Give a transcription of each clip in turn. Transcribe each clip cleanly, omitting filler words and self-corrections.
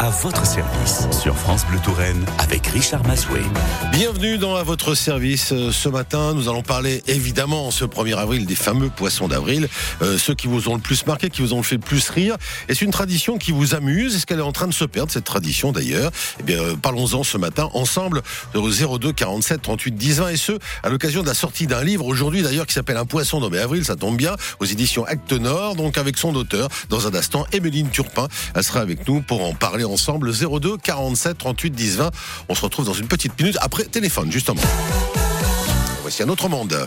À votre service sur France Bleu Touraine avec Richard Masoué. Bienvenue dans À votre service. Ce matin, nous allons parler évidemment ce 1er avril des fameux poissons d'avril, ceux qui vous ont le plus marqué, qui vous ont fait le plus rire. Est-ce une tradition qui vous amuse? Est-ce qu'elle est en train de se perdre, cette tradition d'ailleurs? Eh bien, parlons-en ce matin ensemble au 02 47 38 10 20 et ce, à l'occasion de la sortie d'un livre aujourd'hui d'ailleurs qui s'appelle Un poisson nommé Avril, ça tombe bien, aux éditions Actes Nord, donc avec son auteur. Dans un instant, Emeline Turpin, elle sera avec nous pour en parler ensemble. 02 47 38 10 20. On se retrouve dans une petite minute après téléphone, justement. Voici un autre monde.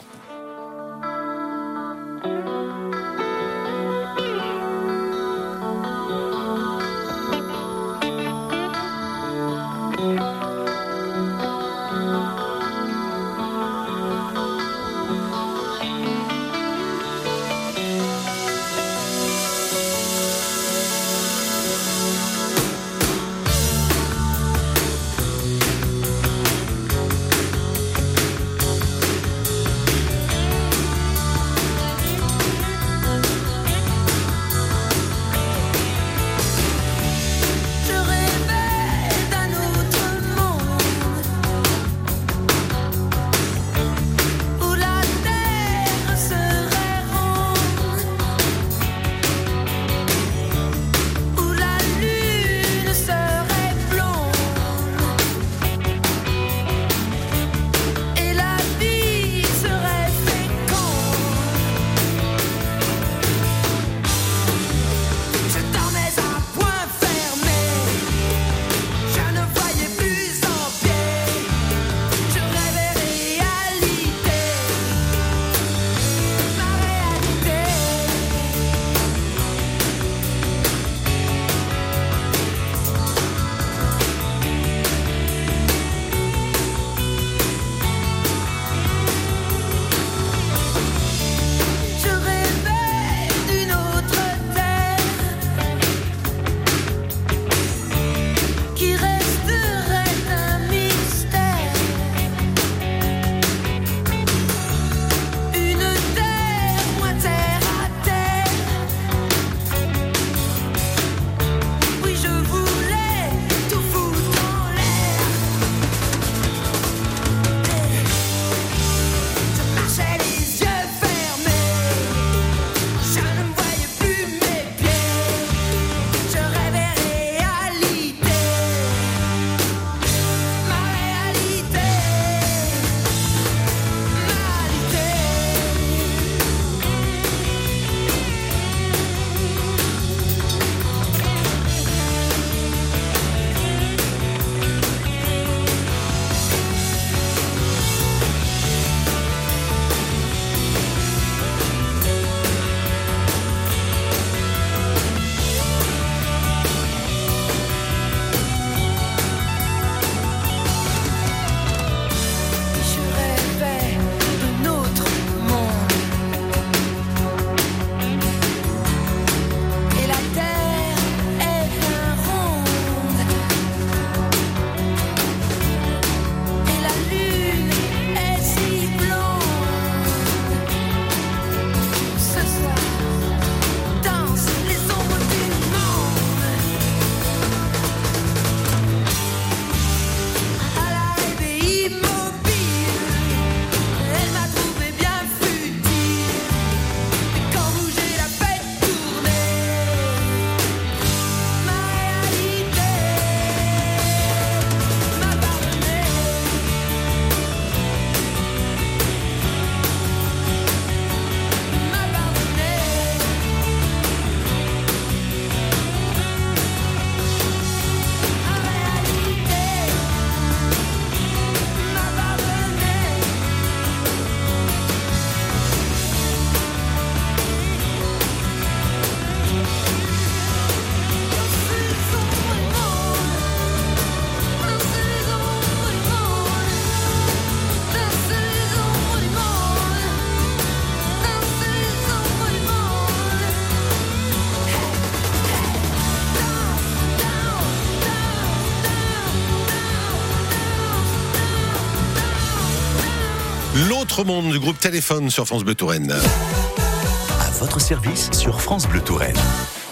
L'autre monde du groupe Téléphone sur France Bleu Touraine. À votre service sur France Bleu Touraine.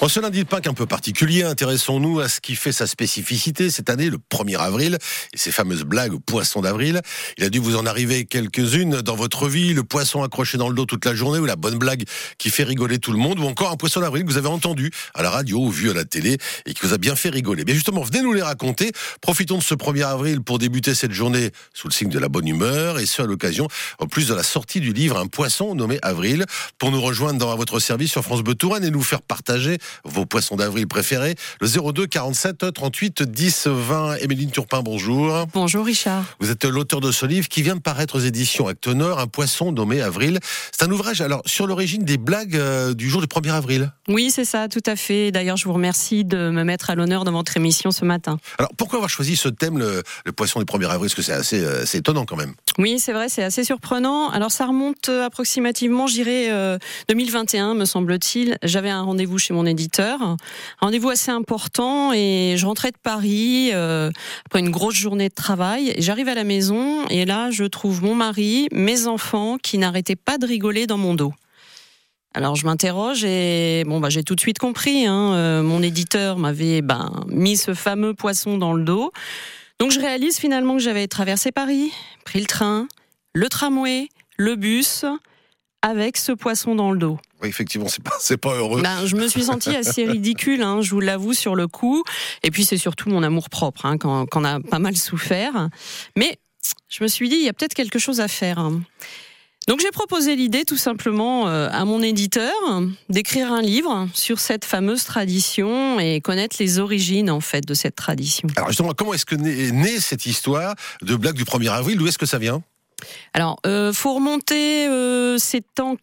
En ce lundi de Pâques un peu particulier, intéressons-nous à ce qui fait sa spécificité cette année, le 1er avril, et ces fameuses blagues au poisson d'avril. Il a dû vous en arriver quelques-unes dans votre vie, le poisson accroché dans le dos toute la journée, ou la bonne blague qui fait rigoler tout le monde, ou encore un poisson d'avril que vous avez entendu à la radio ou vu à la télé et qui vous a bien fait rigoler. Mais justement, venez nous les raconter. Profitons de ce 1er avril pour débuter cette journée sous le signe de la bonne humeur, et ce à l'occasion, en plus de la sortie du livre Un poisson nommé Avril. Pour nous rejoindre dans votre service sur France Bleu Touraine et nous faire partager vos poissons d'avril préférés, le 02 47 38 10 20. Émeline Turpin, bonjour. Bonjour Richard. Vous êtes l'auteur de ce livre qui vient de paraître aux éditions Actes Nord, Un poisson nommé Avril. C'est un ouvrage alors sur l'origine des blagues du jour du 1er avril. Oui, c'est ça, tout à fait. D'ailleurs, je vous remercie de me mettre à l'honneur dans votre émission ce matin. Alors, pourquoi avoir choisi ce thème, le poisson du 1er avril? Parce que c'est assez étonnant quand même. Oui, c'est vrai, c'est assez surprenant. Alors, ça remonte approximativement, je dirais, 2021, me semble-t-il. J'avais un rendez-vous chez mon éditeur, un rendez-vous assez important, et je rentrais de Paris après une grosse journée de travail. J'arrive à la maison, et là, je trouve mon mari, mes enfants, qui n'arrêtaient pas de rigoler dans mon dos. Alors je m'interroge et j'ai tout de suite compris. Mon éditeur m'avait mis ce fameux poisson dans le dos. Donc je réalise finalement que j'avais traversé Paris, pris le train, le tramway, le bus, avec ce poisson dans le dos. Oui, effectivement, c'est pas heureux. Je me suis sentie assez ridicule, je vous l'avoue sur le coup. Et puis c'est surtout mon amour-propre, quand on a pas mal souffert. Mais je me suis dit, il y a peut-être quelque chose à faire. Donc j'ai proposé l'idée tout simplement à mon éditeur d'écrire un livre sur cette fameuse tradition et connaître les origines en fait de cette tradition. Alors justement, comment est-ce que est née cette histoire de blague du 1er avril? D'où est-ce que ça vient? Alors, faut remonter, c'est en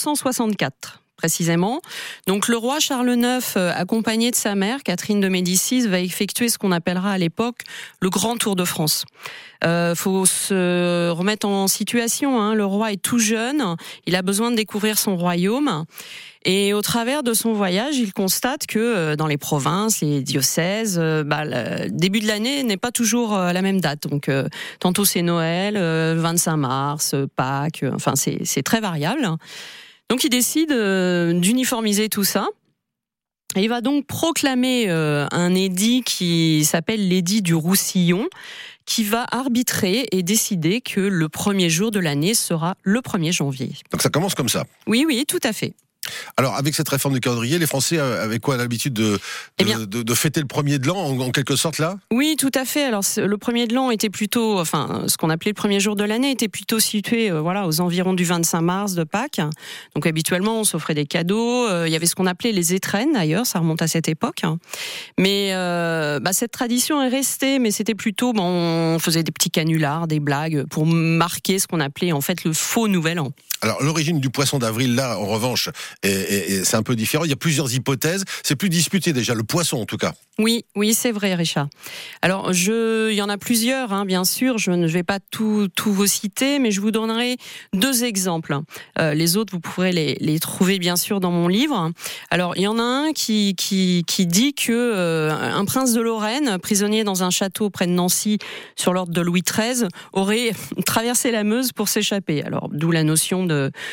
1564. Précisément. Donc le roi Charles IX, accompagné de sa mère, Catherine de Médicis, va effectuer ce qu'on appellera à l'époque le Grand Tour de France. Faut se remettre en situation, le roi est tout jeune, il a besoin de découvrir son royaume. Et au travers de son voyage, il constate que dans les provinces, les diocèses, le début de l'année n'est pas toujours à la même date. Donc tantôt c'est Noël, 25 mars, Pâques, c'est très variable. Donc il décide d'uniformiser tout ça. Et il va donc proclamer un édit qui s'appelle l'édit du Roussillon, qui va arbitrer et décider que le premier jour de l'année sera le 1er janvier. Donc ça commence comme ça? Oui, tout à fait. Alors, avec cette réforme du calendrier, les Français avaient quoi l'habitude de fêter le 1er de l'an, en quelque sorte, là? Oui, tout à fait. Alors, le 1er de l'an était plutôt, ce qu'on appelait le premier jour de l'année était plutôt situé, aux environs du 25 mars de Pâques. Donc, habituellement, on s'offrait des cadeaux. Il y avait ce qu'on appelait les étrennes, d'ailleurs, ça remonte à cette époque. Mais cette tradition est restée, mais c'était plutôt, on faisait des petits canulars, des blagues, pour marquer ce qu'on appelait, en fait, le faux Nouvel An. Alors, l'origine du poisson d'avril, là, en revanche, et c'est un peu différent. Il y a plusieurs hypothèses. C'est plus disputé déjà, le poisson en tout cas. Oui, c'est vrai, Richard. Alors, il y en a plusieurs, bien sûr. Je ne vais pas tout vous citer, mais je vous donnerai 2 exemples. Les autres, vous pourrez les trouver bien sûr dans mon livre. Alors, il y en a un qui dit que un prince de Lorraine, prisonnier dans un château près de Nancy, sur l'ordre de Louis XIII, aurait traversé la Meuse pour s'échapper. Alors, d'où la notion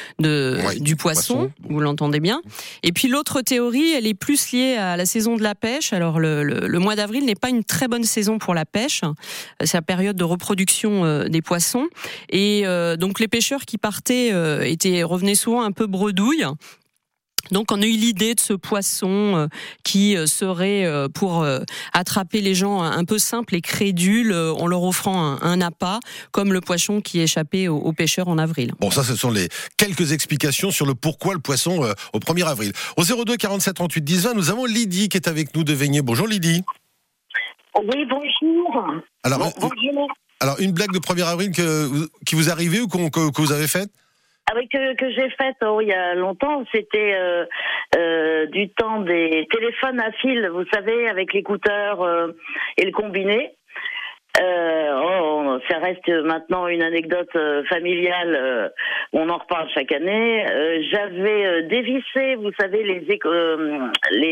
du poisson, vous l'entendez bien. Et puis l'autre théorie, elle est plus liée à la saison de la pêche. Alors le mois d'avril n'est pas une très bonne saison pour la pêche. C'est la période de reproduction des poissons. Et donc les pêcheurs qui partaient revenaient souvent un peu bredouilles. Donc on a eu l'idée de ce poisson qui serait pour attraper les gens un peu simples et crédules en leur offrant un appât, comme le poisson qui échappait aux pêcheurs en avril. Bon, ça ce sont les quelques explications sur le pourquoi le poisson au 1er avril. Au 02 47 38 10 20, nous avons Lydie qui est avec nous de Veigné. Bonjour Lydie. Oui, bonjour. Bonjour. Alors une blague de 1er avril qui vous est arrivée ou que vous avez faite? Que j'ai faite il y a longtemps, c'était du temps des téléphones à fil, vous savez, avec l'écouteur et le combiné. Ça reste maintenant une anecdote familiale, on en reparle chaque année. J'avais dévissé, vous savez,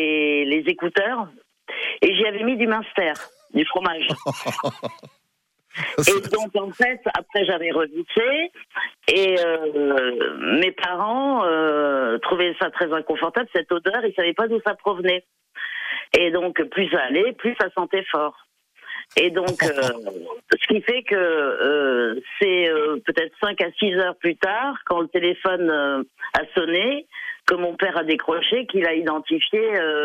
les écouteurs, et j'y avais mis du Munster, du fromage. Et donc, en fait, après, j'avais revissé. Et mes parents trouvaient ça très inconfortable, cette odeur. Ils ne savaient pas d'où ça provenait. Et donc, plus ça allait, plus ça sentait fort. Et donc, ce qui fait que c'est peut-être 5 à 6 heures plus tard, quand le téléphone a sonné, que mon père a décroché, qu'il a identifié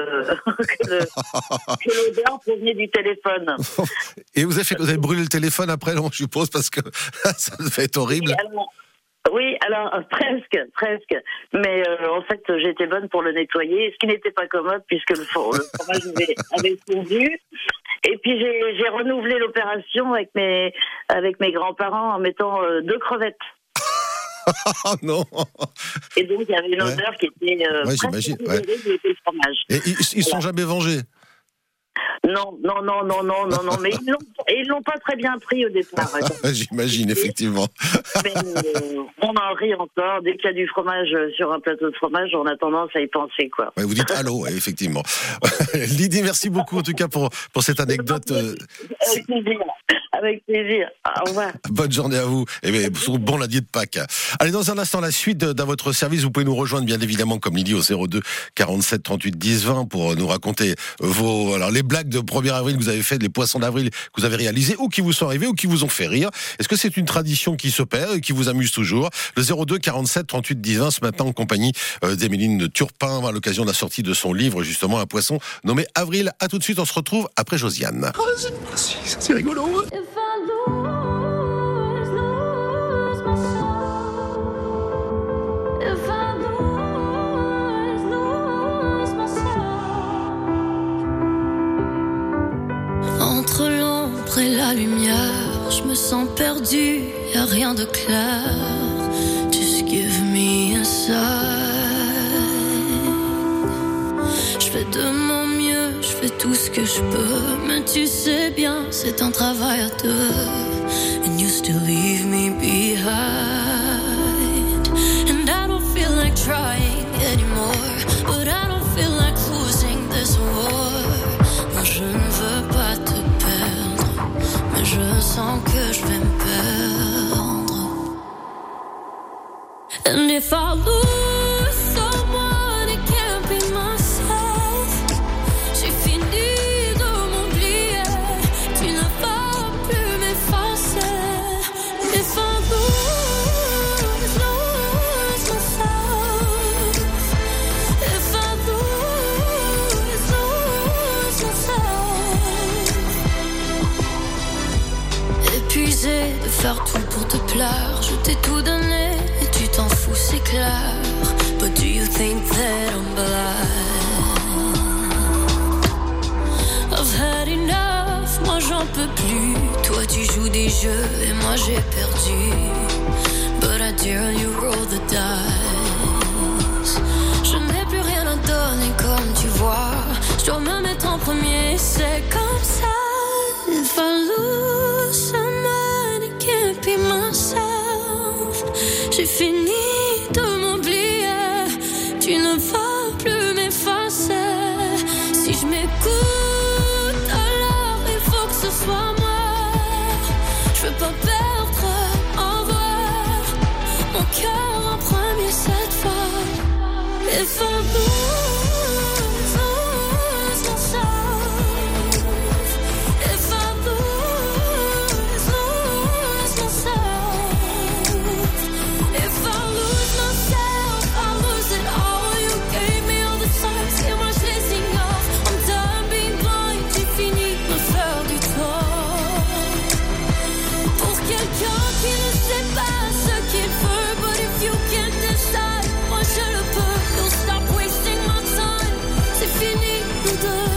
que l'odeur provenait du téléphone. Et vous avez brûlé le téléphone après, non, je suppose, parce que ça devait être horrible. Oui, alors presque. Mais en fait, j'étais bonne pour le nettoyer, ce qui n'était pas commode puisque le fromage avait fondu. Et puis j'ai renouvelé l'opération avec mes grands-parents en mettant 2 crevettes. Oh non. Et donc il y avait une odeur qui était j'imagine. Du fromage. Et ils sont jamais vengés? Non, mais ils l'ont pas très bien pris au départ. J'imagine, effectivement. Mais on en rit encore. Dès qu'il y a du fromage sur un plateau de fromage, on a tendance à y penser, quoi. Ouais, vous dites allô, effectivement. Lydie, merci beaucoup en tout cas pour cette anecdote. Avec plaisir. Au revoir. Bonne journée à vous. Et bien, bon lundi de Pâques. Allez, dans un instant, la suite dans votre service. Vous pouvez nous rejoindre, bien évidemment, comme Lydie, au 02 47 38 10 20 pour nous raconter les blagues de 1er avril que vous avez fait, les poissons d'avril que vous avez réalisés ou qui vous sont arrivés ou qui vous ont fait rire. Est-ce que c'est une tradition qui se perd et qui vous amuse toujours? Le 02 47 38 10 20 ce matin en compagnie d'Émeline Turpin à l'occasion de la sortie de son livre, justement, un poisson nommé Avril. À tout de suite, on se retrouve après Josiane. Oh, c'est rigolo. Entre l'ombre et la lumière, je me sens perdu, y a rien de clair. Just give me a sign. Je fais de mon mieux, je fais tout ce que je peux, mais tu sais bien, c'est un travail à deux. And you still leave me behind. And I don't feel like trying anymore, but I don't feel like losing this war. Non, je ne veux pas te perdre, mais je sens que je vais me perdre. And if I lose someone, it can't be myself. J'ai fini de m'oublier, tu ne vas plus m'effacer. If I lose myself, if I lose myself. Épuisé de faire tout pour te plaire, je t'ai tout donné et tu t'en fous, c'est clair. But do you think that I'm blind? I've had enough, moi j'en peux plus. Toi tu joues des jeux et moi j'ai perdu. But I dare you roll the dice. Je n'ai plus rien à donner comme tu vois. Je dois me mettre en premier, c'est comme ça. If I lose someone, it can't be myself. J'ai fini de m'oublier, tu ne vas plus m'effacer. Si je m'écoute, alors il faut que ce soit moi. Je veux pas perdre en vrai mon cœur en premier cette fois. If I lose myself, if I lose myself, if I lose myself, I lose it all. You gave me all the signs, et moi je les ignore. I'm done being blind, j'ai fini de me faire du tort. Pour quelqu'un qui ne sait pas ce qu'il veut, but if you can't decide, moi je le peux. Don't stop wasting my time, c'est fini nous deux.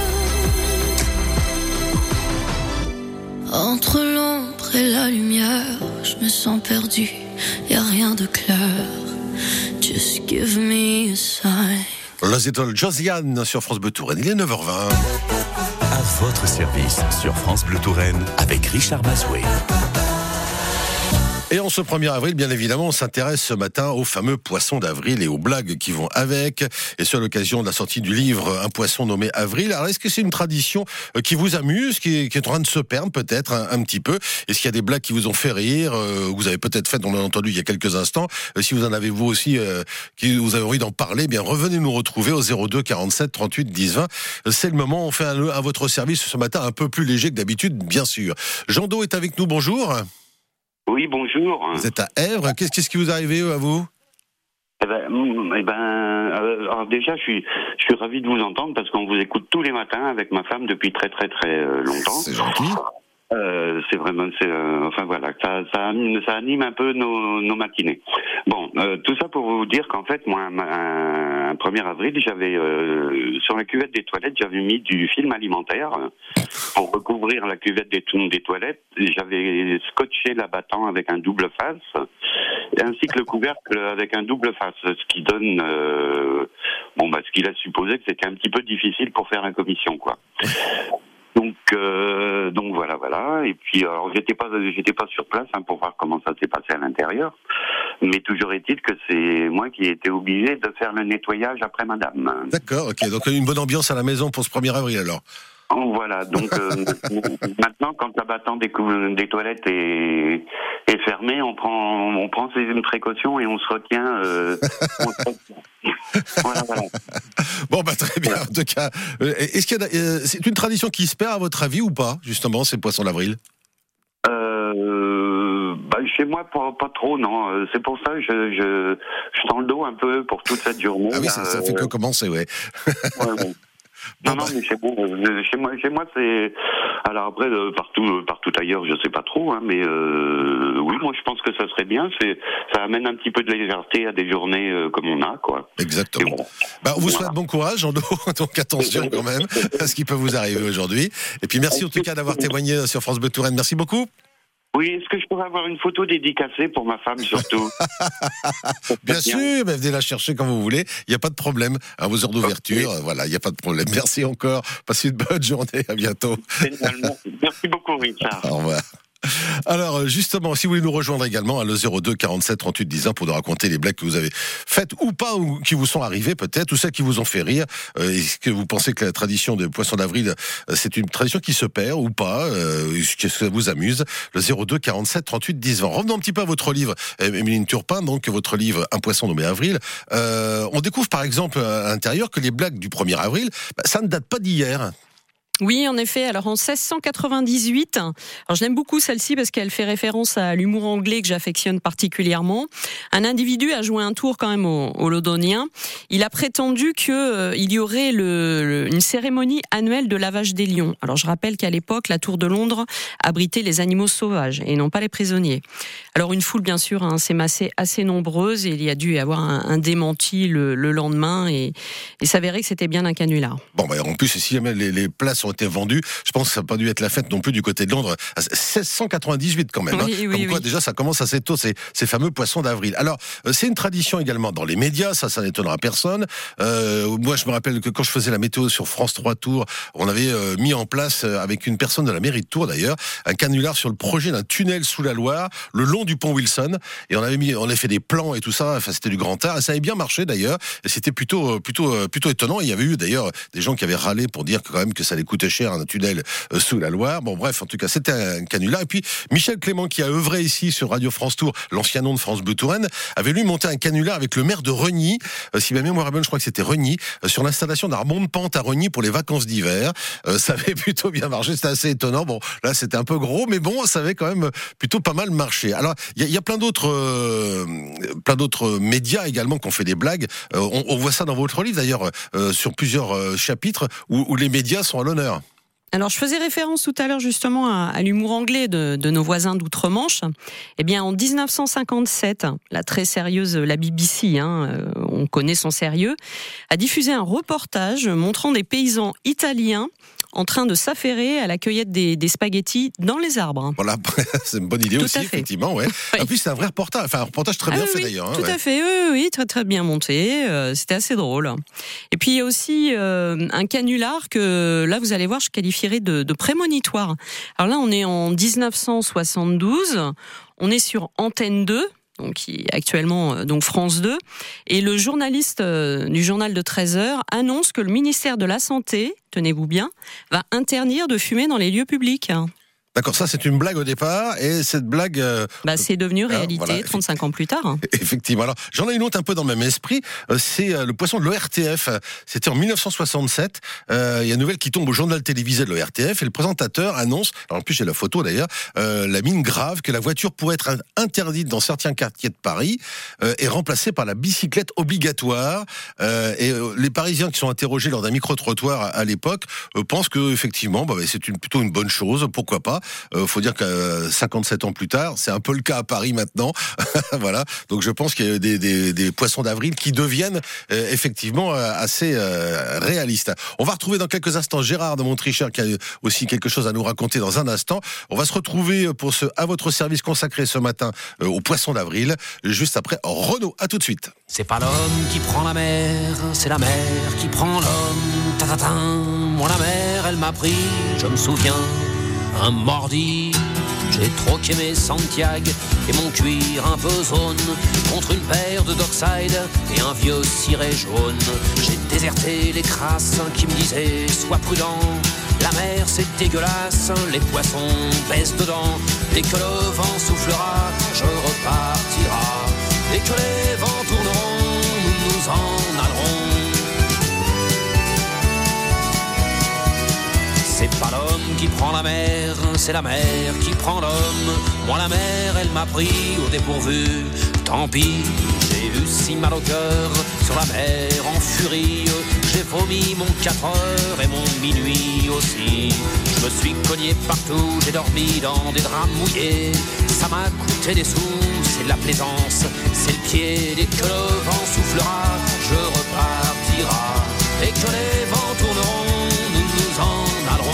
Entre l'ombre et la lumière, je me sens perdu, y a rien de clair. Just give me a sign. Los Little Josiane sur France Bleu Touraine. Il est 9h20. À votre service sur France Bleu Touraine avec Richard Masouet. Et en ce 1er avril, bien évidemment, on s'intéresse ce matin aux fameux poissons d'avril et aux blagues qui vont avec. Et c'est à l'occasion de la sortie du livre Un poisson nommé Avril. Alors, est-ce que c'est une tradition qui vous amuse, qui est en train de se perdre peut-être un petit peu? Est-ce qu'il y a des blagues qui vous ont fait rire, vous avez peut-être fait, on l'a entendu il y a quelques instants. Si vous en avez vous aussi, qui vous avez envie d'en parler, bien revenez nous retrouver au 02 47 38 10 20. C'est le moment, on fait à votre service ce matin un peu plus léger que d'habitude, bien sûr. Jean Do est avec nous, bonjour. Oui, bonjour. Vous êtes à Èvres. Qu'est-ce qui vous est arrivé à vous? Alors déjà, je suis ravi de vous entendre parce qu'on vous écoute tous les matins avec ma femme depuis très longtemps. C'est gentil. C'est vraiment, enfin voilà, ça anime un peu nos matinées. Bon, tout ça pour vous dire qu'en fait, moi, un 1er avril, j'avais sur la cuvette des toilettes, j'avais mis du film alimentaire pour recouvrir la cuvette des toilettes. J'avais scotché l'abattant avec un double face, ainsi que le couvercle avec un double face, ce qui donne, ce qui laisse supposer que c'était un petit peu difficile pour faire la commission, quoi. Donc voilà. Et puis alors j'étais pas sur place pour voir comment ça s'est passé à l'intérieur, mais toujours est-il que c'est moi qui ai été obligé de faire le nettoyage après madame. D'accord, ok. Donc une bonne ambiance à la maison pour ce 1er avril alors. Voilà, donc maintenant quand l'abattant des toilettes est fermé, on prend ses précautions et on se retient. Voilà. Bon très bien. En tout cas, est-ce qu'il y a, c'est une tradition qui se perd à votre avis ou pas, justement, ces poissons d'avril? Chez moi, pas trop, non. C'est pour ça que je tends le dos un peu pour toute cette journée. Ah oui, ça fait que commencer, ouais. Ouais, bon. Non, mais chez moi, c'est. Alors après, partout ailleurs, je sais pas trop, hein, mais oui, moi, je pense que ça serait bien. Ça amène un petit peu de légèreté à des journées comme on a, quoi. Exactement. On vous souhaite bon courage, Jean Do. Donc attention quand même à ce qui peut vous arriver aujourd'hui. Et puis merci en tout cas d'avoir témoigné sur France Bleu Touraine. Merci beaucoup. Oui, est-ce que je pourrais avoir une photo dédicacée pour ma femme, surtout? Bien sûr, venez la chercher quand vous voulez. Il n'y a pas de problème. À vos heures d'ouverture, voilà, il n'y a pas de problème. Merci encore. Passez une bonne journée. À bientôt. Merci beaucoup, Richard. Au revoir. Alors justement, si vous voulez nous rejoindre également à le 02 47 38 10 1 pour nous raconter les blagues que vous avez faites ou pas, ou qui vous sont arrivées peut-être, ou celles qui vous ont fait rire, est-ce que vous pensez que la tradition des poissons d'avril c'est une tradition qui se perd ou pas, est-ce que ça vous amuse? Le 02 47 38 10 20. Revenons un petit peu à votre livre, Émeline Turpin, donc votre livre Un poisson nommé Avril. On découvre par exemple à l'intérieur que les blagues du 1er avril, ça ne date pas d'hier. Oui, en effet. Alors, en 1698, alors je l'aime beaucoup celle-ci parce qu'elle fait référence à l'humour anglais que j'affectionne particulièrement. Un individu a joué un tour quand même au Londonien. Il a prétendu que il y aurait une cérémonie annuelle de lavage des lions. Alors, je rappelle qu'à l'époque, la Tour de Londres abritait les animaux sauvages et non pas les prisonniers. Alors, une foule, bien sûr, s'est massée assez nombreuse et il y a dû y avoir un démenti le lendemain et s'avérait que c'était bien un canular. Bon, en plus, si jamais les places ont été vendues, je pense que ça n'a pas dû être la fête non plus du côté de Londres. 1698 quand même. Oui, quoi, déjà, ça commence assez tôt, ces fameux poissons d'avril. Alors, c'est une tradition également dans les médias, ça n'étonnera personne. Moi, je me rappelle que quand je faisais la météo sur France 3 Tours, on avait mis en place, avec une personne de la mairie de Tours d'ailleurs, un canular sur le projet d'un tunnel sous la Loire, le long du pont Wilson. Et on avait fait des plans et tout ça, enfin, c'était du grand art. Et ça avait bien marché d'ailleurs. Et c'était plutôt étonnant. Il y avait eu d'ailleurs des gens qui avaient râlé pour dire quand même que ça allait coûter cher un tunnel sous la Loire. Bon, bref, en tout cas, c'était un canular. Et puis, Michel Clément, qui a œuvré ici sur Radio France Tours, l'ancien nom de France Bleu Touraine, avait lui monté un canular avec le maire de Rogny, si ma mémoire est bonne, je crois que c'était Rogny, sur l'installation d'un remonte-pente à Rogny pour les vacances d'hiver. Ça avait plutôt bien marché, c'était assez étonnant. Bon, là, c'était un peu gros, mais bon, ça avait quand même plutôt pas mal marché. Alors, il y a plein d'autres médias également qui ont fait des blagues. On voit ça dans votre livre, d'ailleurs, sur plusieurs chapitres où les médias sont à l'honneur. Alors, je faisais référence tout à l'heure justement à l'humour anglais de nos voisins d'outre-Manche. Eh bien, en 1957, la très sérieuse, la BBC, on connaît son sérieux, a diffusé un reportage montrant des paysans italiens en train de s'affairer à la cueillette des spaghettis dans les arbres. Voilà, c'est une bonne idée Tout aussi, à fait. effectivement. Ouais. Oui. En plus, c'est un vrai reportage, un reportage très bien fait d'ailleurs. Tout à fait, oui, très très bien monté. C'était assez drôle. Et puis il y a aussi un canular que là vous allez voir, je qualifierais de prémonitoire. Alors là, on est en 1972, on est sur Antenne 2. Donc, qui est actuellement donc France 2, et le journaliste du journal de 13h annonce que le ministère de la Santé, tenez-vous bien, va interdire de fumer dans les lieux publics. D'accord, ça c'est une blague au départ, et cette blague... c'est devenu réalité voilà, 35 ans plus tard. Effectivement. Alors, j'en ai une autre un peu dans le même esprit, c'est le poisson de l'ORTF. C'était en 1967, il y a une nouvelle qui tombe au journal télévisé de l'ORTF, et le présentateur annonce, alors en plus j'ai la photo d'ailleurs, la mine grave, que la voiture pourrait être interdite dans certains quartiers de Paris, et remplacée par la bicyclette obligatoire. Et les Parisiens qui sont interrogés lors d'un micro-trottoir à l'époque pensent que effectivement, c'est plutôt une bonne chose, pourquoi pas. Faut dire que 57 ans plus tard, c'est un peu le cas à Paris maintenant. Voilà. Donc je pense qu'il y a des poissons d'avril qui deviennent effectivement assez réalistes. On va retrouver dans quelques instants Gérard de Montrichard qui a aussi quelque chose à nous raconter dans un instant. On va se retrouver pour ce À votre service consacré ce matin aux poissons d'avril, juste après Renaud. À tout de suite. C'est pas l'homme qui prend la mer, c'est la mer qui prend l'homme. Ta-ta-ta. Moi la mer, elle m'a pris, je me souviens. Un mordi, j'ai troqué mes Santiago et mon cuir un peu zone contre une paire de Dockside et un vieux ciré jaune. J'ai déserté les crasses qui me disaient sois prudent, la mer c'est dégueulasse, les poissons pèsent dedans. Dès que le vent soufflera, je repartira. Dès que les vents tourneront, nous nous en allerons. C'est pas l'homme qui prend la mer, c'est la mer qui prend l'homme. Moi la mer, elle m'a pris au dépourvu. Tant pis, j'ai eu si mal au cœur sur la mer en furie. J'ai vomi mon 4 heures et mon minuit aussi. Je me suis cogné partout, j'ai dormi dans des draps mouillés. Ça m'a coûté des sous, c'est de la plaisance, c'est le pied. Dès que le vent soufflera, je repartira. Et que les vents tourneront, nous nous en allerons.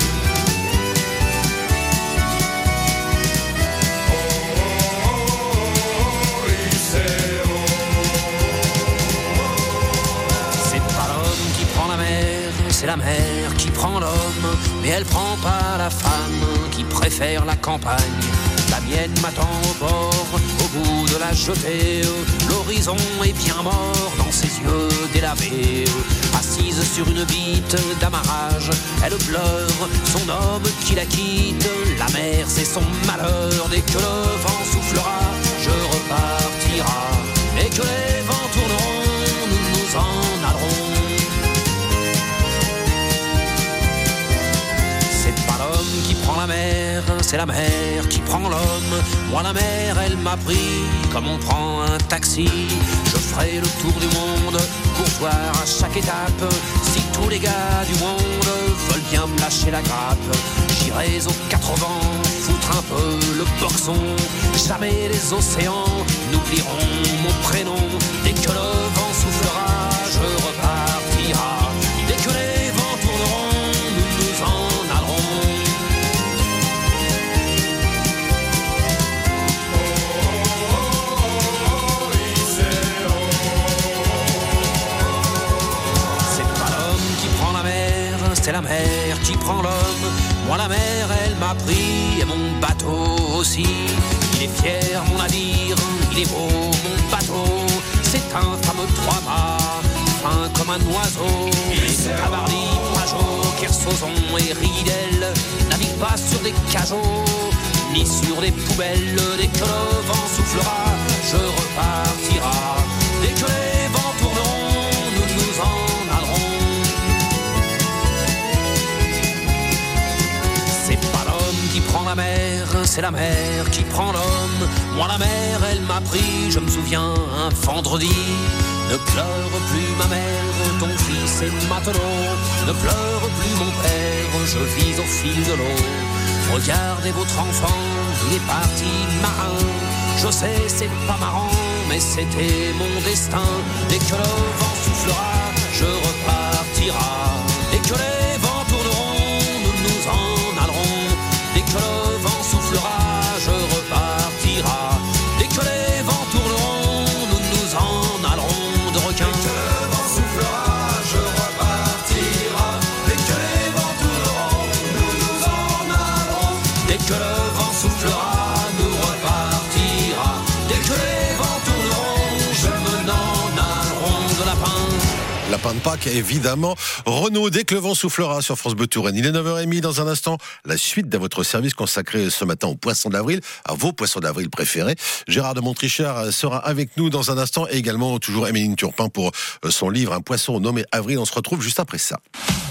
C'est la mer qui prend l'homme, mais elle prend pas la femme qui préfère la campagne. La mienne m'attend au bord, au bout de la jetée. L'horizon est bien mort dans ses yeux délavés. Assise sur une bite d'amarrage, elle pleure son homme qui la quitte. La mer c'est son malheur, dès que le vent soufflera, je repartira. Et que les vents tourneront, nous nous en allerons. L'homme qui prend la mer, c'est la mer qui prend l'homme. Moi la mer, elle m'a pris comme on prend un taxi. Je ferai le tour du monde pour voir à chaque étape si tous les gars du monde veulent bien me lâcher la grappe. J'irai aux 4 vents, foutre un peu le boxon. Jamais les océans n'oublieront mon prénom. Dès que le vent soufflera, je repartira. Dès que les vents tourneront, nous nous en allerons. C'est la mer qui prend l'homme. Moi la mer elle m'a pris et mon bateau aussi. Il est fier mon navire, il est beau mon bateau. C'est un fameux 3-mâts, fin comme un oiseau. Les Cabarly, Pajot, Kersozon et Ridel naviguent pas sur des cajots ni sur des poubelles. Dès que le vent soufflera, je repartira. Dès que les vents tourneront, nous nous en allerons. Prend la mer, c'est la mer qui prend l'homme. Moi la mer, elle m'a pris, je me souviens, un vendredi. Ne pleure plus ma mère, ton fils est matelot. Ne pleure plus mon père, je vis au fil de l'eau. Regardez votre enfant, il est parti marin. Je sais, c'est pas marrant, mais c'était mon destin. Dès que le vent soufflera, je repartira. Dès que les vents tourneront, que le vent soufflera, nous repartira. Dès que les vents tourneront, je me donne un rond de lapin. Lapin de Pâques, évidemment. Renaud, dès que le vent soufflera sur France Bleu Touraine. Il est 9h30 dans un instant. La suite de votre service consacré ce matin aux poissons d'avril, à vos poissons d'avril préférés. Gérard de Montrichard sera avec nous dans un instant et également toujours Émeline Turpin pour son livre Un poisson nommé Avril. On se retrouve juste après ça.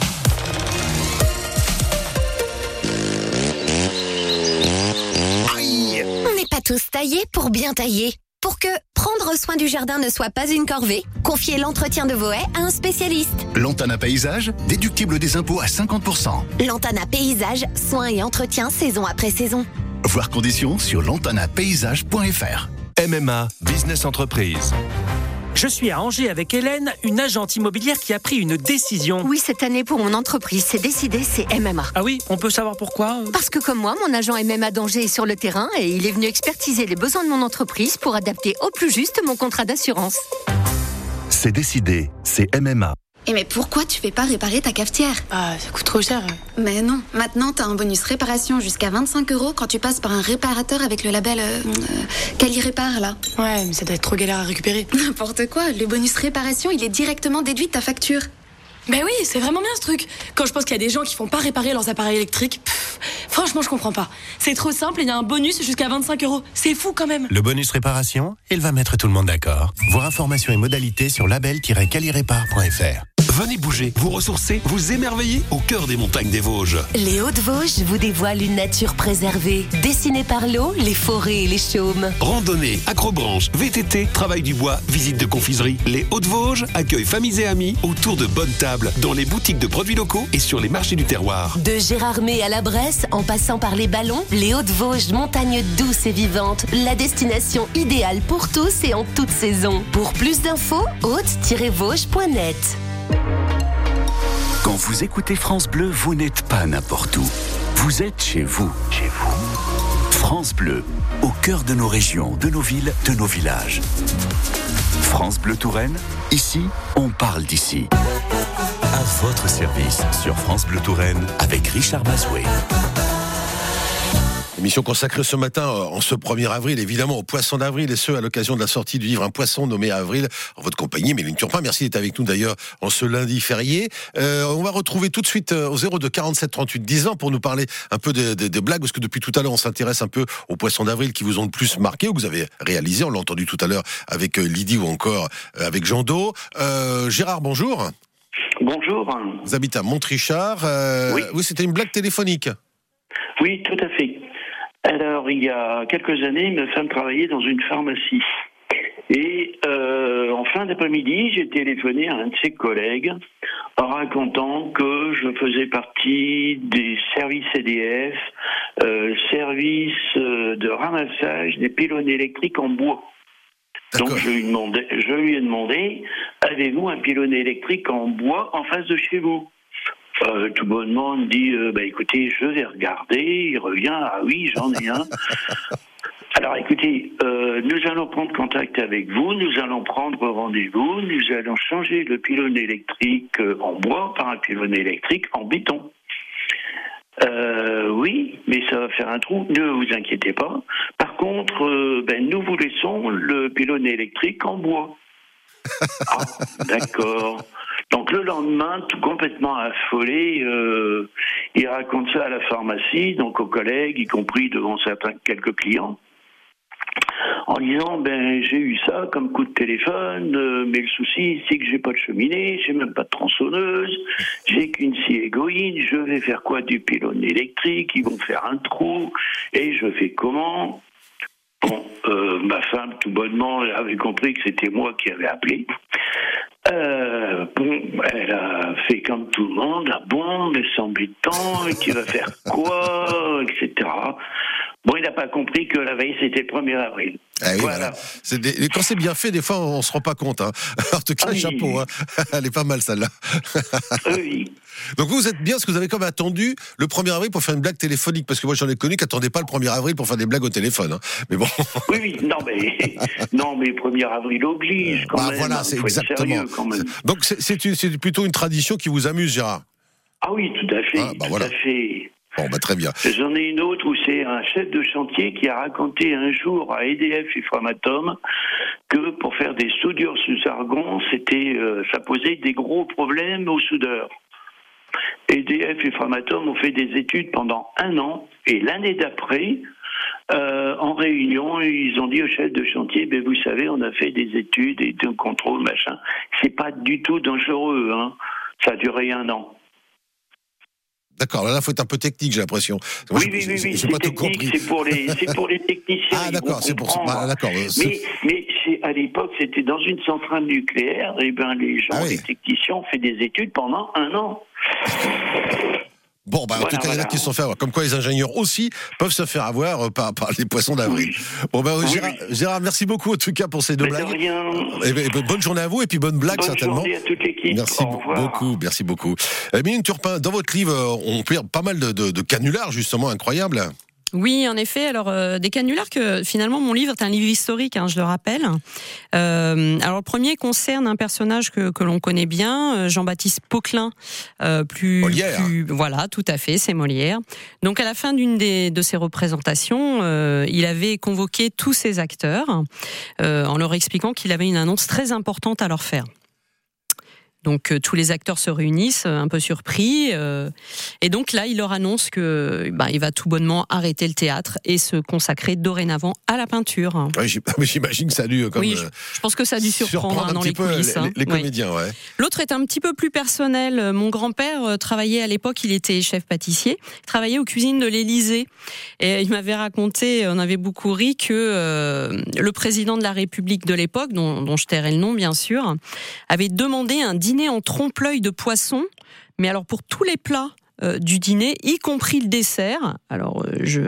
On n'est pas tous taillés pour bien tailler. Pour que prendre soin du jardin ne soit pas une corvée, confiez l'entretien de vos haies à un spécialiste. Lantana Paysage, déductible des impôts à 50%. Lantana Paysage, soins et entretien saison après saison. Voir conditions sur lantanapaysage.fr. MMA, Business Entreprise. Je suis à Angers avec Hélène, une agente immobilière qui a pris une décision. Oui, cette année pour mon entreprise, c'est décidé, c'est MMA. Ah oui, on peut savoir pourquoi ? Parce que comme moi, mon agent MMA d'Angers est sur le terrain et il est venu expertiser les besoins de mon entreprise pour adapter au plus juste mon contrat d'assurance. C'est décidé, c'est MMA. Et mais pourquoi tu fais pas réparer ta cafetière ? Ah, ça coûte trop cher. Mais non, maintenant t'as un bonus réparation jusqu'à 25 € quand tu passes par un réparateur avec le label Quali Répare là. Ouais, mais ça doit être trop galère à récupérer. N'importe quoi, le bonus réparation il est directement déduit de ta facture. Ben oui, c'est vraiment bien ce truc. Quand je pense qu'il y a des gens qui font pas réparer leurs appareils électriques, franchement je comprends pas. C'est trop simple et il y a un bonus jusqu'à 25 €. C'est fou quand même. Le bonus réparation, il va mettre tout le monde d'accord. Voir informations et modalités sur label-calirépare.fr. Venez bouger, vous ressourcer, vous émerveiller au cœur des montagnes des Vosges. Les Hauts-de-Vosges vous dévoilent une nature préservée, dessinée par l'eau, les forêts et les chaumes. Randonnée, accrobranche, VTT, travail du bois, visite de confiserie. Les Hauts-de-Vosges accueillent familles et amis autour de bonnes tables dans les boutiques de produits locaux et sur les marchés du terroir. De Gérardmer à la Bresse, en passant par les Ballons, les Hauts-de-Vosges, montagne douce et vivante, la destination idéale pour tous et en toute saison. Pour plus d'infos, haute-vosges.net. Quand vous écoutez France Bleu, vous n'êtes pas n'importe où. Vous êtes chez vous. Chez vous. France Bleu, au cœur de nos régions, de nos villes, de nos villages. France Bleu Touraine, ici, on parle d'ici. À votre service sur France Bleu Touraine avec Richard Mazoué. Émission consacrée ce matin, en ce 1er avril, évidemment, aux poissons d'avril, et ce, à l'occasion de la sortie du livre Un poisson nommé Avril, en votre compagnie, Émeline Turpin. Merci d'être avec nous, d'ailleurs, en ce lundi férié. On va retrouver tout de suite au 02 47 38 10 ans pour nous parler un peu des blagues, parce que depuis tout à l'heure, on s'intéresse un peu aux poissons d'avril qui vous ont le plus marqué, ou que vous avez réalisé. On l'a entendu tout à l'heure avec Lydie ou encore avec Jean Do. Gérard, bonjour. Bonjour. Vous habitez à Montrichard. Oui, c'était une blague téléphonique. Oui, tout à fait. Alors, il y a quelques années, ma femme travaillait dans une pharmacie. Et en fin d'après-midi, j'ai téléphoné à un de ses collègues en racontant que je faisais partie des services EDF, service de ramassage des pylônes électriques en bois. Donc je lui ai demandé, avez-vous un pylône électrique en bois en face de chez vous ? Tout bonnement, il me dit, écoutez, je vais regarder. Il revient, ah oui, j'en ai un. Alors écoutez, nous allons prendre contact avec vous, nous allons prendre rendez-vous, nous allons changer le pylône électrique en bois par un pylône électrique en béton. Oui, mais ça va faire un trou, ne vous inquiétez pas. Par contre, nous vous laissons le pylône électrique en bois. Ah, d'accord. Donc le lendemain, tout complètement affolé, il raconte ça à la pharmacie, donc aux collègues, y compris devant quelques clients, en disant j'ai eu ça comme coup de téléphone, mais le souci c'est que j'ai pas de cheminée, j'ai même pas de tronçonneuse, j'ai qu'une scie égoïne, je vais faire quoi du pylône électrique, ils vont faire un trou, et je fais comment ? Bon, ma femme, tout bonnement, avait compris que c'était moi qui avais appelé. Elle a fait comme tout le monde, mais c'est embêtant, qui va faire quoi, etc. Bon, il n'a pas compris que la veille, c'était le 1er avril. Ah oui, voilà. Quand c'est bien fait, des fois, on ne se rend pas compte. Hein. En tout cas, chapeau. Hein. Elle est pas mal, celle-là. Oui. Donc vous êtes bien, parce que vous avez quand même attendu le 1er avril pour faire une blague téléphonique, parce que moi, j'en ai connu qui n'attendaient pas le 1er avril pour faire des blagues au téléphone. Hein. Mais bon. Oui, non, mais 1er avril oblige, quand même. Voilà, c'est faut exactement. être sérieux, quand même. Donc c'est plutôt une tradition qui vous amuse, Gérard. Ah oui, tout à fait, tout à fait. Bon, très bien. J'en ai une autre où c'est un chef de chantier qui a raconté un jour à EDF et Framatome que pour faire des soudures sous argon, ça posait des gros problèmes aux soudeurs. EDF et Framatome ont fait des études pendant 1 an et l'année d'après, en réunion, ils ont dit au chef de chantier, vous savez, on a fait des études et de contrôle, machin. C'est pas du tout dangereux, hein. Ça a duré 1 an. D'accord, là, il faut être un peu technique, j'ai l'impression. Moi, oui, c'est pas tout compris. C'est pour les techniciens. Ah, d'accord, c'est pour ça. D'accord. Mais à l'époque, c'était dans une centrale nucléaire, et les gens, les techniciens, ont fait des études pendant 1 an. Bon, en tout cas, il y en a qui se sont fait avoir. Comme quoi, les ingénieurs aussi peuvent se faire avoir par les poissons d'avril. Oui. Bon, Gérard, merci beaucoup, en tout cas, pour ces 2 blagues. Bonne journée à vous, et puis bonne blague, certainement. Bonne journée à toute l'équipe. Merci beaucoup. Mine Turpin, dans votre livre, on peut lire pas mal de canulars, justement, incroyables. Oui, en effet. Alors, des canulars que, finalement, mon livre est un livre historique, je le rappelle. Alors, le premier concerne un personnage que l'on connaît bien, Jean-Baptiste Poquelin. Molière. Voilà, tout à fait, c'est Molière. Donc, à la fin d'une de ses représentations, il avait convoqué tous ses acteurs, en leur expliquant qu'il avait une annonce très importante à leur faire. Donc tous les acteurs se réunissent, un peu surpris, et donc là il leur annonce que il va tout bonnement arrêter le théâtre et se consacrer dorénavant à la peinture. Oui, j'imagine que ça a dû je pense que ça a dû surprendre dans les coulisses. Les comédiens, ouais. L'autre est un petit peu plus personnel. Mon grand-père travaillait à l'époque, il était chef pâtissier, travaillait aux cuisines de l'Élysée, et il m'avait raconté, on avait beaucoup ri, que le président de la République de l'époque, dont je tairai le nom bien sûr, avait demandé un dîner en trompe-l'œil de poisson, mais alors pour tous les plats du dîner, y compris le dessert. Alors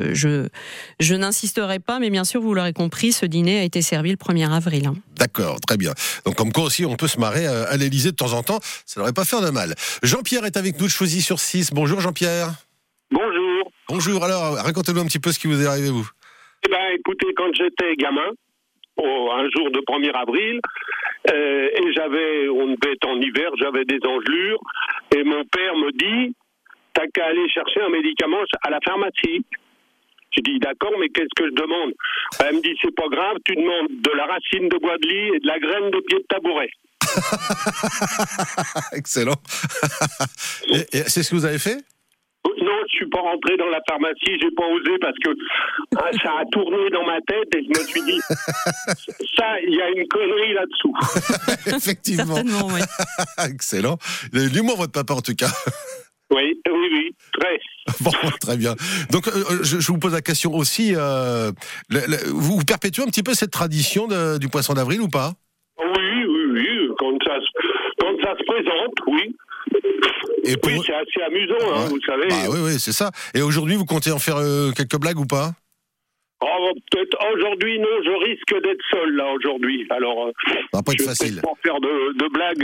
je n'insisterai pas, mais bien sûr vous l'aurez compris, ce dîner a été servi le 1er avril. D'accord, très bien. Donc comme quoi aussi on peut se marrer à l'Élysée de temps en temps, ça n'aurait pas fait de mal. Jean-Pierre est avec nous de Choisy-sur-Cisse. Bonjour Jean-Pierre. Bonjour. Bonjour, alors racontez-nous un petit peu ce qui vous est arrivé vous. Écoutez, quand j'étais gamin, un jour de 1er avril, et on devait être en hiver, j'avais des engelures, et mon père me dit, t'as qu'à aller chercher un médicament à la pharmacie. Je dis, d'accord, mais qu'est-ce que je demande? Elle me dit, c'est pas grave, tu demandes de la racine de bois de lit et de la graine de pied de tabouret. Excellent. Et c'est ce que vous avez fait? Non, je suis pas rentré dans la pharmacie, j'ai pas osé parce que ça a tourné dans ma tête et je me suis dit, ça, il y a une connerie là-dessous. Effectivement. Certainement, oui. Excellent. Il a eu l'humour, votre papa, en tout cas. Oui, très. Bon, très bien. Donc, je vous pose la question aussi, vous perpétuez un petit peu cette tradition du poisson d'avril ou pas? Oui, quand ça se présente, oui. Oui, c'est assez amusant, vous savez. Oui, c'est ça. Et aujourd'hui, vous comptez en faire quelques blagues ou pas? Peut-être aujourd'hui, non, je risque d'être seul, là, aujourd'hui. Alors, ça va pas être facile. Je vais pas faire de blagues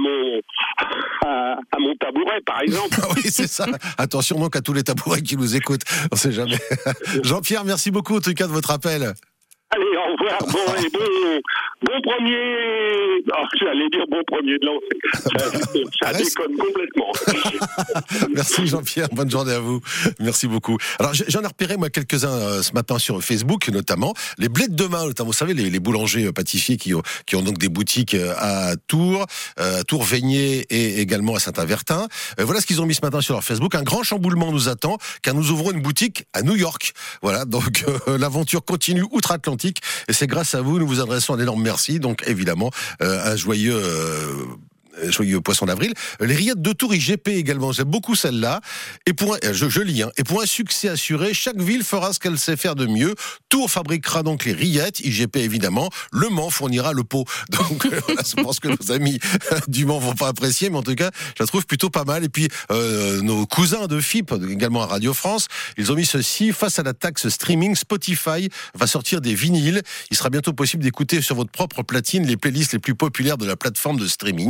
à mon tabouret, par exemple. Oui, c'est ça. Attention donc à tous les tabourets qui nous écoutent. On sait jamais. Jean-Pierre, merci beaucoup, en tout cas, de votre appel. Allez, au revoir. Bon premier... j'allais dire bon premier de lancer. Ça déconne complètement. Merci Jean-Pierre, bonne journée à vous. Merci beaucoup. Alors j'en ai repéré moi quelques-uns ce matin sur Facebook, notamment les blés de demain, notamment vous savez les boulangers pâtissiers qui ont donc des boutiques à Tours, Tours-Veigné et également à Saint-Avertin. Voilà ce qu'ils ont mis ce matin sur leur Facebook. Un grand chamboulement nous attend car nous ouvrons une boutique à New York. Voilà, donc l'aventure continue outre-Atlantique et c'est grâce à vous, nous vous adressons un énorme merci. Donc évidemment un joyeux poisson d'avril. Les rillettes de Tours IGP également, j'aime beaucoup celle-là. Et je lis, et pour un succès assuré, chaque ville fera ce qu'elle sait faire de mieux. Tours fabriquera donc les rillettes, IGP évidemment. Le Mans fournira le pot. Donc voilà, je pense que nos amis du Mans vont pas apprécier, mais en tout cas, je la trouve plutôt pas mal. Et puis nos cousins de FIP, également à Radio France, ils ont mis ceci: face à la taxe streaming, Spotify va sortir des vinyles. Il sera bientôt possible d'écouter sur votre propre platine les playlists les plus populaires de la plateforme de streaming. Donc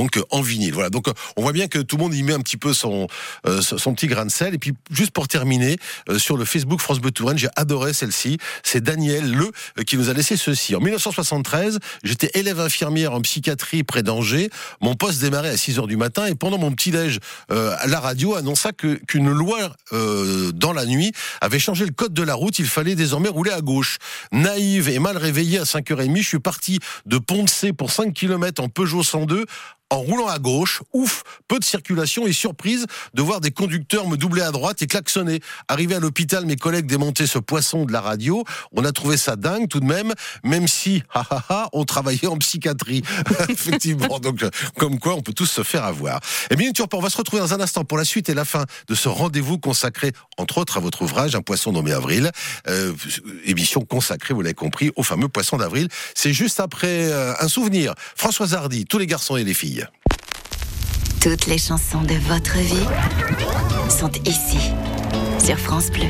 donc en vinyle. Voilà, donc on voit bien que tout le monde y met un petit peu son petit grain de sel. Et puis juste pour terminer, sur le Facebook France Bleu Touraine, j'ai adoré celle-ci. C'est Daniel qui nous a laissé ceci. En 1973, j'étais élève infirmière en psychiatrie près d'Angers. Mon poste démarrait à 6h du matin et pendant mon petit-déj, la radio annonça qu'une loi dans la nuit avait changé le code de la route. Il fallait désormais rouler à gauche. Naïve et mal réveillée à 5h30, je suis parti de Pont-de-Cé pour 5 km en Peugeot 102 en roulant à gauche. Ouf, peu de circulation et surprise de voir des conducteurs me doubler à droite et klaxonner. Arrivé à l'hôpital, mes collègues démontaient ce poisson de la radio. On a trouvé ça dingue tout de même si, on travaillait en psychiatrie. Effectivement, donc comme quoi on peut tous se faire avoir. Et bien, on va se retrouver dans un instant pour la suite et la fin de ce rendez-vous consacré, entre autres, à votre ouvrage, Un poisson nommé Avril. Émission consacrée, vous l'avez compris, au fameux poisson d'avril. C'est juste après un souvenir. Françoise Hardy, Tous les garçons et les filles. Toutes les chansons de votre vie sont ici, sur France Bleu.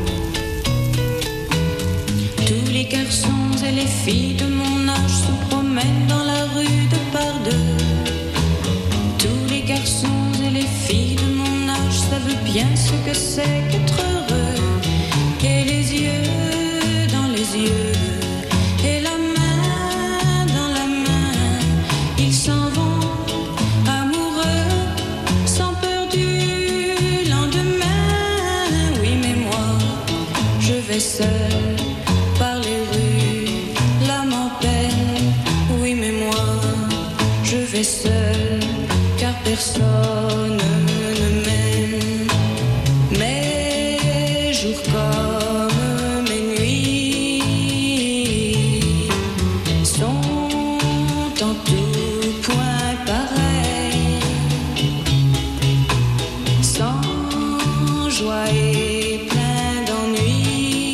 Tous les garçons et les filles de mon âge se promènent dans la rue de par deux. Tous les garçons et les filles de mon âge savent bien ce que c'est qu'être heureux. Et les yeux dans les yeux, et la main dans la main, ils s'en vont. Seul par les rues, l'âme en peine. Oui, mais moi, je vais seul, car personne ne m'aime. Mes jours comme mes nuits sont en tout point pareils, sans joie et plein d'ennui.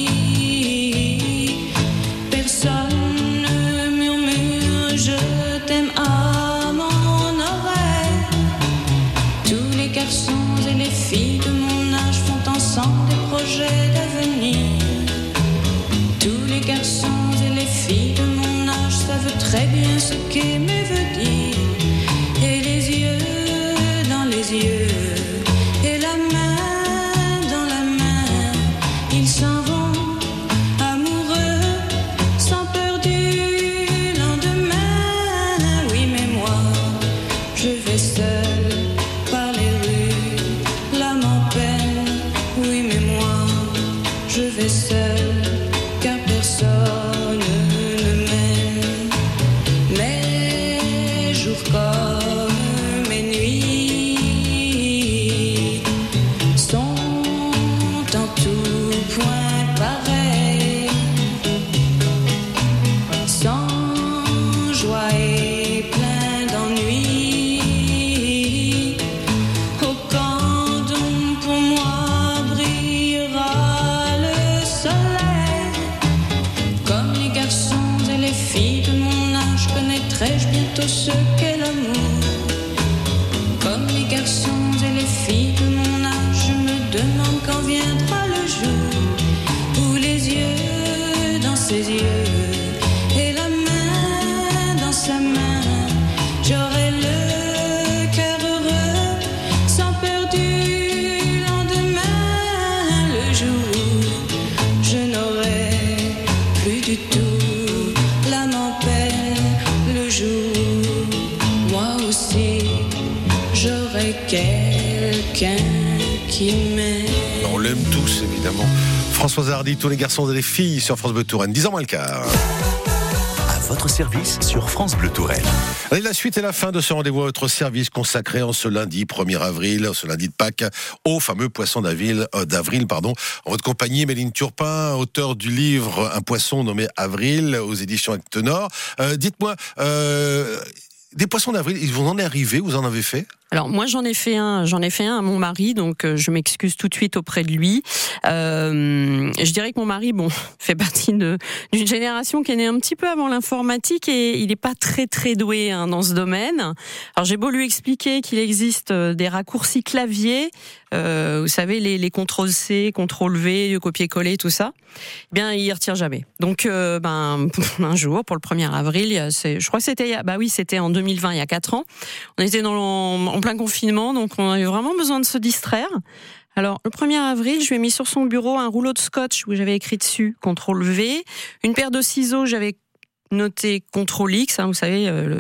Très bien ce qu'aimer veut dire. Et les yeux dans les yeux, et la main dans la main, ils s'en vont amoureux, sans peur du lendemain. Oui, mais moi, je vais seul par les rues, l'âme en peine. Oui, mais moi, je vais seul, car personne comme mes nuits sont en tout point pareils, sans joie et plein d'ennui. Au camp d'ombre pour moi brillera le soleil. Comme les garçons et les filles de mon âge, connaîtrai-je bientôt ce qu'est l'amour. Comme les garçons et les filles de mon âge, je me demande quand viendra le jour où les yeux dans ses yeux et la main dans sa main, j'aurai le cœur heureux, sans peur du lendemain. Le jour où je n'aurai plus du tout l'âme en peine. Le jour où moi aussi j'aurai quelqu'un qui m'aime. On l'aime tous, évidemment. Françoise Hardy, Tous les garçons et les filles sur France Bleu Touraine. 10 ans moins le quart. À votre service sur France Bleu Touraine. Allez, la suite et la fin de ce rendez-vous à votre service consacré en ce lundi 1er avril, ce lundi de Pâques, au fameux poisson d'avril. En votre compagnie, Méline Turpin, auteur du livre Un poisson nommé Avril aux éditions Actes Nord. Dites-moi, des poissons d'avril, vous en êtes arrivé, vous en avez fait ? Alors moi j'en ai fait un à mon mari, donc je m'excuse tout de suite auprès de lui. Je dirais que mon mari, fait partie d'une génération qui est née un petit peu avant l'informatique et il n'est pas très très doué dans ce domaine. Alors j'ai beau lui expliquer qu'il existe des raccourcis clavier, vous savez les CTRL-C, CTRL-V, le copier-coller, tout ça. Eh bien il y retire jamais. Donc un jour pour le 1er avril, je crois que c'était en 2020, il y a 4 ans. On était en plein confinement, donc on avait vraiment besoin de se distraire. Alors, le 1er avril, je lui ai mis sur son bureau un rouleau de scotch où j'avais écrit dessus CTRL-V, une paire de ciseaux, j'avais noté CTRL-X, vous savez, le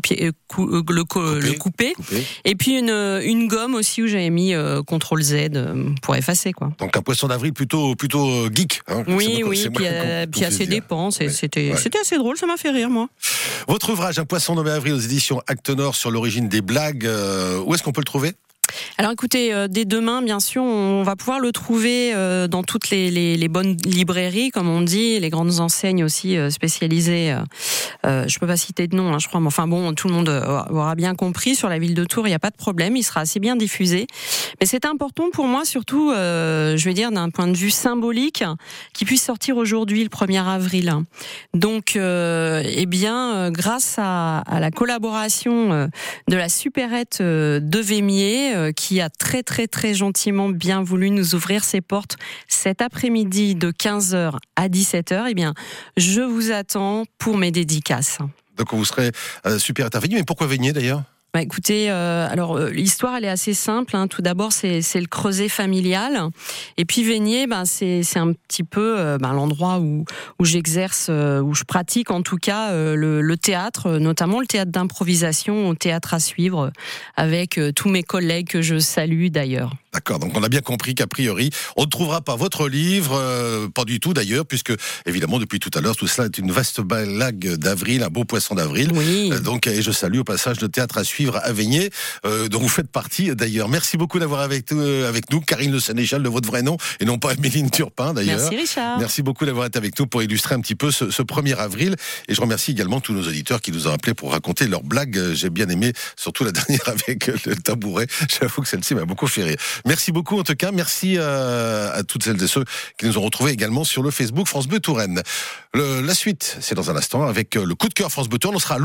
couper. Et puis une gomme aussi où j'avais mis CTRL-Z pour effacer, quoi. Donc un poisson d'avril plutôt geek. Oui, puis à ses dépens, c'était assez drôle, ça m'a fait rire, moi. Votre ouvrage, Un poisson nommé Avril aux éditions Actes Nord sur l'origine des blagues, où est-ce qu'on peut le trouver ? Alors écoutez, dès demain, bien sûr, on va pouvoir le trouver dans toutes les bonnes librairies, comme on dit, les grandes enseignes aussi spécialisées. Je peux pas citer de nom, je crois, mais enfin bon, tout le monde aura bien compris. Sur la ville de Tours, il n'y a pas de problème, il sera assez bien diffusé. Mais c'est important pour moi, surtout, je vais dire d'un point de vue symbolique, qu'il puisse sortir aujourd'hui, le 1er avril. Donc, grâce à la collaboration de la supérette de Vémier, qui a très très très gentiment bien voulu nous ouvrir ses portes cet après-midi de 15h à 17h, je vous attends pour mes dédicaces. Donc vous serez super intervenu, mais pourquoi Vémier d'ailleurs ? Écoutez, l'histoire elle est assez simple. Tout d'abord, c'est le creuset familial, et puis Vénier, c'est un petit peu l'endroit où j'exerce, où je pratique en tout cas le théâtre, notamment le théâtre d'improvisation, au théâtre à suivre, avec tous mes collègues que je salue d'ailleurs. D'accord, donc on a bien compris qu'a priori, on ne trouvera pas votre livre, pas du tout d'ailleurs, puisque évidemment depuis tout à l'heure, tout cela est une vaste blague d'avril, un beau poisson d'avril. Oui. Et je salue au passage le théâtre à suivre à Vénier, dont vous faites partie d'ailleurs. Merci beaucoup d'avoir avec nous, Karine Le Sénéchal de votre vrai nom, et non pas Émeline Turpin d'ailleurs. Merci Richard. Merci beaucoup d'avoir été avec nous pour illustrer un petit peu ce 1er avril. Et je remercie également tous nos auditeurs qui nous ont appelés pour raconter leurs blagues. J'ai bien aimé, surtout la dernière avec le tabouret. J'avoue que celle-ci m'a beaucoup fait rire. Merci beaucoup en tout cas, merci à toutes celles et ceux qui nous ont retrouvés également sur le Facebook France Bleu Touraine. La suite, c'est dans un instant avec le coup de cœur France Bleu Touraine. On sera